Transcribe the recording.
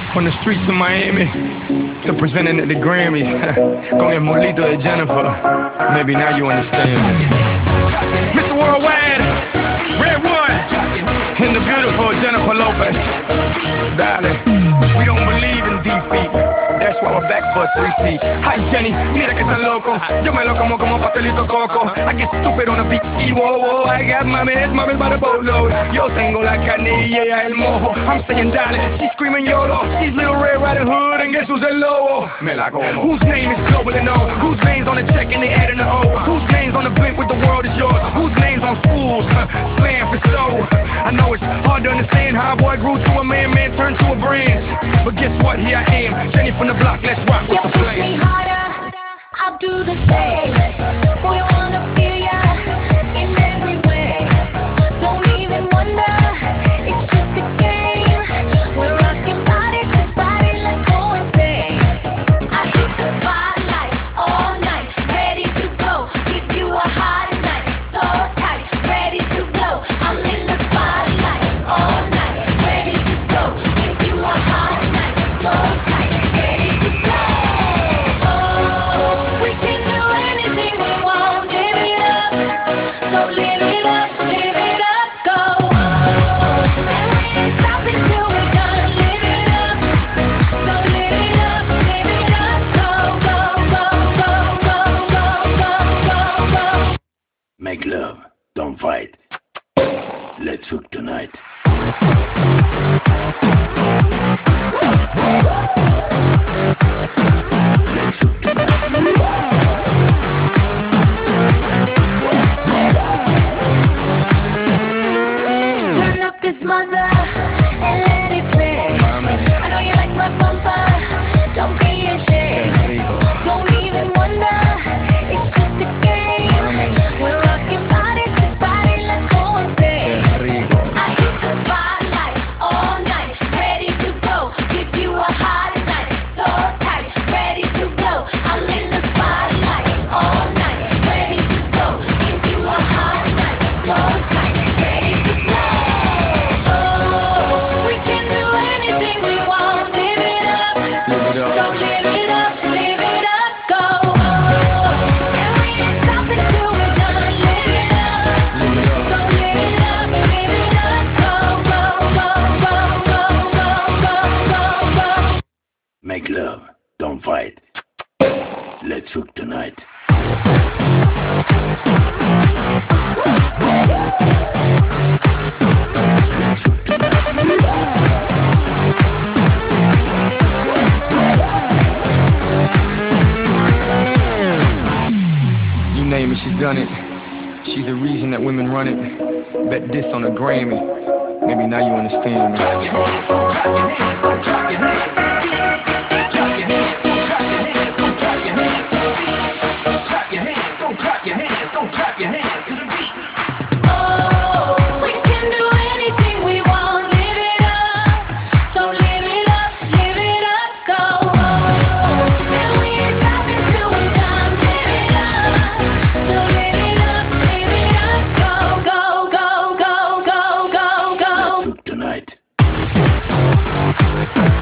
From the streets of Miami to presenting at the Grammys con el molito de Jennifer. Maybe now you understand me. Mr. Worldwide, Redwood, and the beautiful Jennifer Lopez. Darling, we don't believe in defeat. That's why we're back for a 3C. Hi Jenny, mira que tan loco. Yo me lo como pastelito coco. I get stupid on the beat. Y whoa, whoa, I got mames by the boatload. Yo tengo la canilla y el mojo. I'm saying darling, she's screaming YOLO. She's Little Red Riding Hood and guess who's el lobo? Me la como. Whose name is global and known? Whose name's on the check and they add in the O? Whose name's on the blimp with the world is yours? Whose name's on schools? Slam for show. I know it's hard to understand how a boy grew to a man turned to a brand. But guess what? Here I am, Jenny from the block. Let's rock with the push me harder, I'll do the same. Boy, I wanna feel ya in every way. Don't even wonder, it's just a game. We're rocking body to body, let's go insane. I hit the spotlight all night, ready to go. Give you a hot night, so tight, ready to blow. I'm in the spotlight all night, ready to go. Give you a hot night, so tight, ready to blow. So live it up, go. And we ain't stopping till we're done. Live it up. So live it up, go, go. Make love, don't fight. Let's hook tonight. Let's hook tonight. This mother and let it play. I know you like my bumper, don't be ashamed. Don't even wonder, it's just a game. We're rocking body to body, let's go insane. I hit the spotlight all night, ready to go. Give you a hot night, so tight, ready to blow. I'm in the spotlight all night, ready to go. Give you a hot night, so tight, ready to blow. So live it up, go. And we ain't stopping till we're done. Live it up. So live it up, go. Make love, don't fight. Let's hook tonight. Let's hook tonight. You name it, she's done it. She's the reason that women run it. Bet this on a Grammy. Maybe now you understand me. Clap your hands, don't clap your hands, don't clap your hands. Clap your hands, don't clap your hands, don't clap your hands to the beat. Clap your hands, don't clap your hands, don't clap your hands to the beat. We can do anything we want. Live it up. So live it up, go. And we ain't stopping till we're done. Live it up. So live it up, go. Let's hook tonight.